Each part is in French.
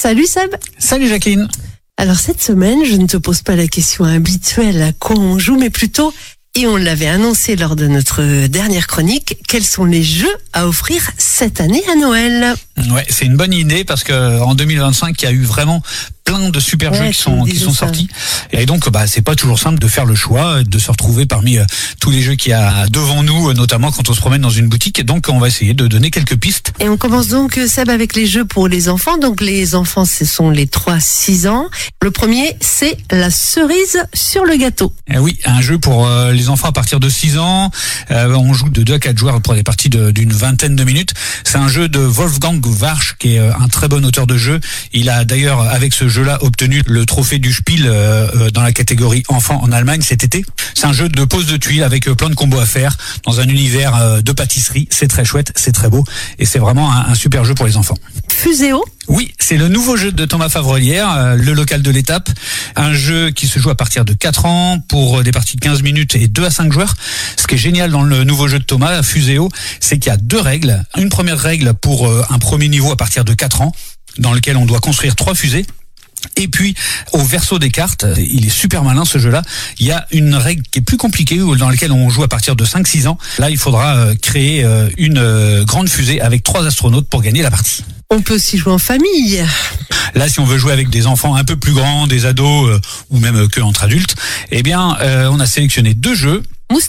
Salut Seb. Salut Jacqueline. Alors cette semaine, je ne te pose pas la question habituelle à quoi on joue, mais plutôt, et on l'avait annoncé lors de notre dernière chronique, quels sont les jeux à offrir cette année à Noël? Ouais, c'est une bonne idée parce que en 2025, il y a eu vraiment plein de super jeux qui sont sortis. Et donc, c'est pas toujours simple de faire le choix, de se retrouver parmi tous les jeux qu'il y a devant nous, notamment quand on se promène dans une boutique. Et donc, on va essayer de donner quelques pistes. Et on commence donc, Seb, avec les jeux pour les enfants. Donc, les enfants, ce sont les 3-6 ans. Le premier, c'est la cerise sur le gâteau. Et oui, un jeu pour les enfants à partir de 6 ans. On joue de 2 à 4 joueurs pour des parties d'une vingtaine de minutes. C'est un jeu de Wolfgang Warsch, qui est un très bon auteur de jeu. Il a d'ailleurs, avec ce jeu-là, obtenu le trophée du Spiel dans la catégorie enfants en Allemagne cet été. C'est un jeu de pose de tuiles avec plein de combos à faire dans un univers de pâtisserie. C'est très chouette, c'est très beau et c'est vraiment un super jeu pour les enfants. Fuséo. Oui, c'est le nouveau jeu de Thomas Favrelière, le local de l'étape. Un jeu qui se joue à partir de 4 ans pour des parties de 15 minutes et 2 à 5 joueurs. Ce qui est génial dans le nouveau jeu de Thomas, Fuséo, c'est qu'il y a 2 règles. Une première règle pour un premier niveau à partir de 4 ans, dans lequel on doit construire 3 fusées. Et puis, au verso des cartes, il est super malin ce jeu-là, il y a une règle qui est plus compliquée dans laquelle on joue à partir de 5-6 ans. Là, il faudra créer une grande fusée avec 3 astronautes pour gagner la partie. On peut aussi jouer en famille. Là, si on veut jouer avec des enfants un peu plus grands, des ados ou même que entre adultes, on a sélectionné 2 jeux.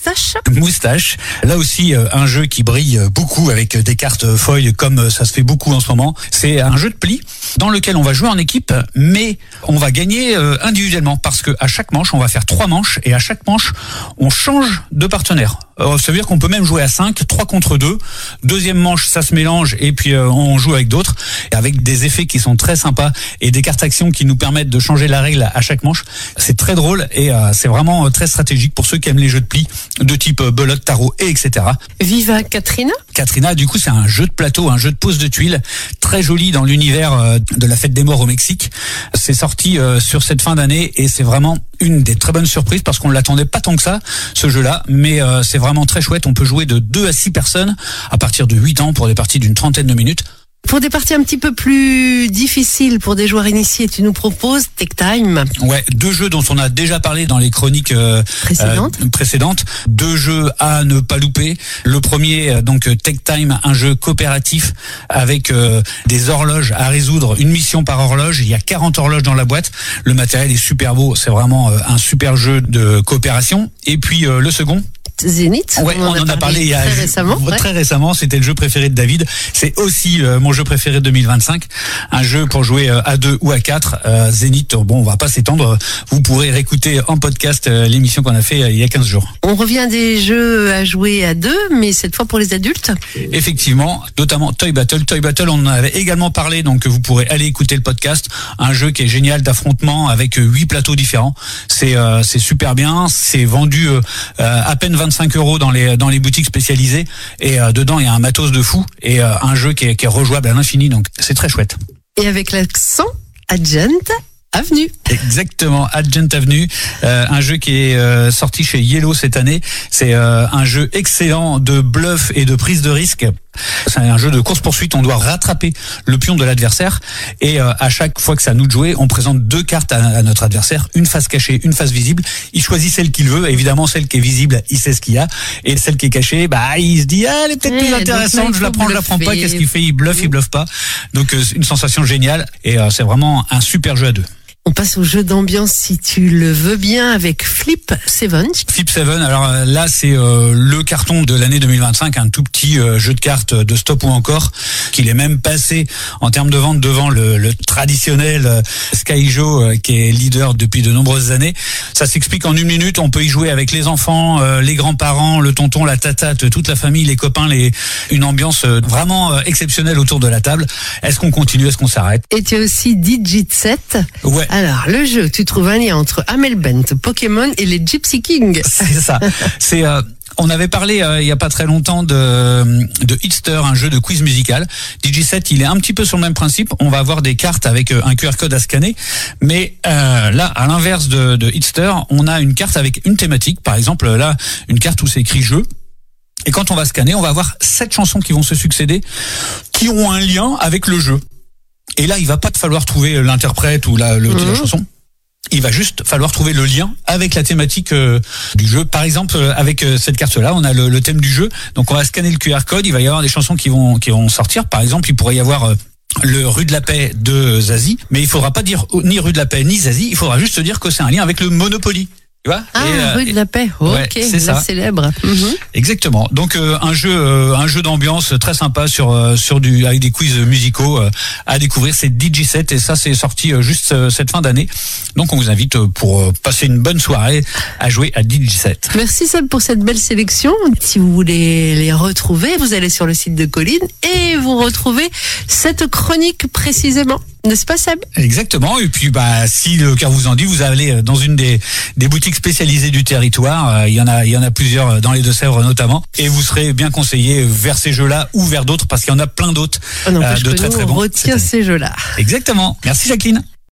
Moustache. Là aussi, un jeu qui brille beaucoup avec des cartes feuilles comme ça se fait beaucoup en ce moment. C'est un jeu de pli dans lequel on va jouer en équipe, mais on va gagner individuellement parce que à chaque manche, on va faire 3 manches et à chaque manche, on change de partenaire. Ça veut dire qu'on peut même jouer à 5, 3 contre 2. Deuxième manche, ça se mélange et puis on joue avec d'autres avec des effets qui sont très sympas et des cartes actions qui nous permettent de changer la règle à chaque manche. C'est très drôle et c'est vraiment très stratégique pour ceux qui aiment les jeux de pli de type belote, tarot et etc. Viva Katrina. Katrina, du coup, c'est un jeu de plateau, un jeu de pose de tuiles, très joli dans l'univers de la fête des morts au Mexique. C'est sorti sur cette fin d'année et c'est vraiment une des très bonnes surprises parce qu'on ne l'attendait pas tant que ça, ce jeu-là, mais c'est vraiment très chouette. On peut jouer de 2 à 6 personnes à partir de 8 ans pour des parties d'une trentaine de minutes. Pour des parties un petit peu plus difficiles pour des joueurs initiés, tu nous proposes Take Time. Ouais, 2 jeux dont on a déjà parlé dans les chroniques précédentes. 2 jeux à ne pas louper. Le premier, donc Take Time, un jeu coopératif avec des horloges à résoudre, une mission par horloge. Il y a 40 horloges dans la boîte. Le matériel est super beau. C'est vraiment un super jeu de coopération. Et puis le second, Zénith. Ouais, on en a parlé il y a très récemment. C'était le jeu préféré de David. C'est aussi mon jeu préféré de 2025. Un jeu pour jouer à 2 ou à 4. Zénith. Bon, on va pas s'étendre. Vous pourrez réécouter en podcast l'émission qu'on a fait il y a 15 jours. On revient des jeux à jouer à 2, mais cette fois pour les adultes. Effectivement, notamment Toy Battle. Toy Battle, on en avait également parlé, donc vous pourrez aller écouter le podcast. Un jeu qui est génial d'affrontement avec 8 plateaux différents. C'est super bien. C'est vendu à peine 25 € dans les boutiques spécialisées et dedans il y a un matos de fou et un jeu qui est rejouable à l'infini, donc c'est très chouette. Et avec l'accent Agent Avenue. Exactement, Agent Avenue, un jeu qui est sorti chez Yellow cette année. C'est un jeu excellent de bluff et de prise de risque. C'est un jeu de course-poursuite, on doit rattraper le pion de l'adversaire et à chaque fois que c'est à nous de jouer, on présente 2 cartes à notre adversaire, une face cachée, une face visible. Il choisit celle qu'il veut, évidemment celle qui est visible, il sait ce qu'il y a, et celle qui est cachée, il se dit elle est peut-être plus intéressante, je la prends pas, qu'est-ce qu'il fait, il bluffe pas. Donc une sensation géniale et c'est vraiment un super jeu à 2. On passe au jeu d'ambiance si tu le veux bien avec Flip 7. Flip 7, alors là c'est le carton de l'année 2025, un tout petit jeu de cartes de stop ou encore, qu'il est même passé en termes de vente devant le traditionnel Skyjo qui est leader depuis de nombreuses années. Ça s'explique en 1 minute, on peut y jouer avec les enfants, les grands-parents, le tonton, la tatate, toute la famille, les copains, une ambiance vraiment exceptionnelle autour de la table. Est-ce qu'on continue, est-ce qu'on s'arrête? Et tu as aussi Digit7. Ouais. Alors, le jeu, tu trouves un lien entre Amel Bent, Pokémon et les Gypsy Kings. C'est ça. On avait parlé il y a pas très longtemps de Hitster, un jeu de quiz musical. Digit7, il est un petit peu sur le même principe. On va avoir des cartes avec un QR code à scanner. Mais là, à l'inverse de Hitster, on a une carte avec une thématique. Par exemple, là, une carte où c'est écrit jeu. Et quand on va scanner, on va avoir 7 chansons qui vont se succéder, qui ont un lien avec le jeu. Et là, il va pas te falloir trouver l'interprète ou le titre de la chanson. Il va juste falloir trouver le lien avec la thématique du jeu. Par exemple, avec cette carte-là, on a le thème du jeu. Donc, on va scanner le QR code. Il va y avoir des chansons qui vont sortir. Par exemple, il pourrait y avoir le Rue de la Paix de Zazie. Mais il faudra pas dire ni Rue de la Paix ni Zazie. Il faudra juste dire que c'est un lien avec le Monopoly. Tu vois Rue de la Paix. Ouais, c'est ça. Célèbre. Exactement. Donc un jeu d'ambiance très sympa avec des quiz musicaux à découvrir. C'est DJ7 et ça c'est sorti juste cette fin d'année. Donc on vous invite pour passer une bonne soirée à jouer à DJ7. Merci Seb pour cette belle sélection. Si vous voulez les retrouver, vous allez sur le site de Colline et vous retrouvez cette chronique précisément. N'est-ce pas Seb? Exactement. Et puis si le cœur vous en dit, vous allez dans une des boutiques spécialisées du territoire. Il y en a plusieurs dans les Deux-Sèvres notamment. Et vous serez bien conseillé vers ces jeux-là ou vers d'autres parce qu'il y en a plein d'autres de très très bons. On retient ces jeux-là. Exactement. Merci Jacqueline.